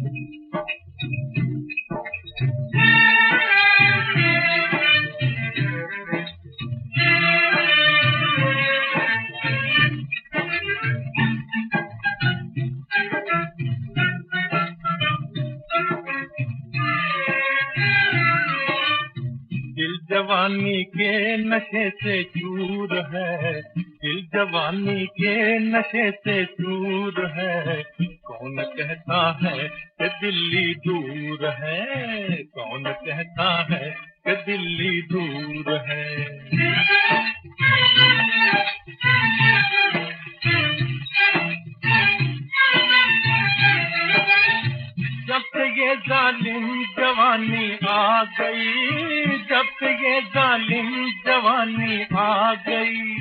दिल जवानी के नशे से चूर है, दिल जवानी के नशे से चूर है। कौन कहता है कि दिल्ली दूर है, कौन कहता है कि दिल्ली दूर है। जब से ये जालिम जवानी आ गई, जब से ये जालिम जवानी आ गई,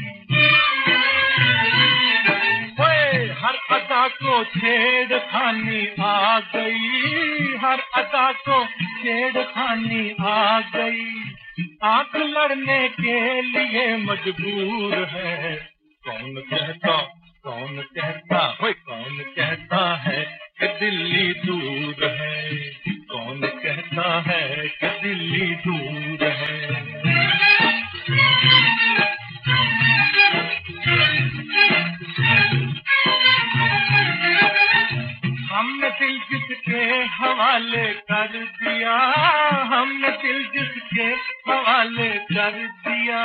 हर अदा को छेड़खानी आ गई, हर अदा को छेड़खानी आ गई। आंख लड़ने के लिए मजबूर है। कौन कहता, कौन कहता, कौन कहता है कि दिल्ली दूर है, कौन कहता है कि दिल्ली दूर है। हमने दिल जिसके हवाले कर दिया, हमने दिल जिसके हवाले कर दिया,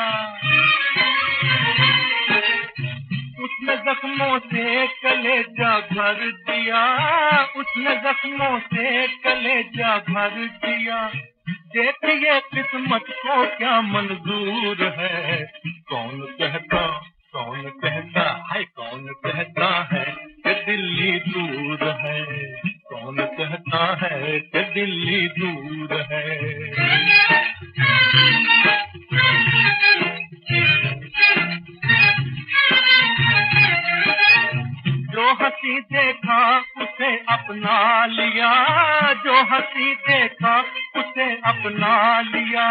उसने जख्मों से कलेजा भर दिया, उसने जख्मों से कलेजा भर दिया। देखिए किस्मत को क्या मंजूर है। कौन कहता, कौन कहता है, कौन कहता है कि दिल्ली दूर है, कौन कहता है कि दिल्ली दूर है। जो हंसी देखा उसे अपना लिया, जो हंसी देखा उसे अपना लिया।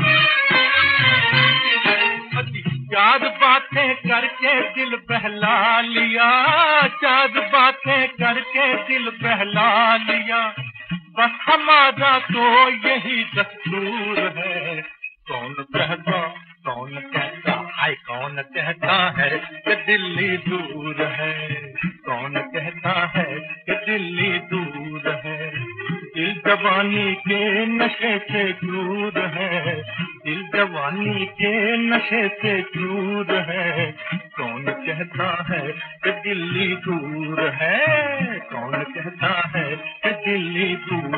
चार बातें करके दिल बहला लिया, चार बातें करके दिल बहला लिया। बस हमारा तो यही दस्तूर है। कौन कहता, कौन कहता है, कौन कहता है कि दिल्ली दूर है, कौन कहता है कि दिल्ली दूर है। दिल जवानी के नशे से दूर है, दिल जवानी के नशे से दूर है। कौन कहता है कि दिल्ली दूर है, कौन कहता है कि दिल्ली दूर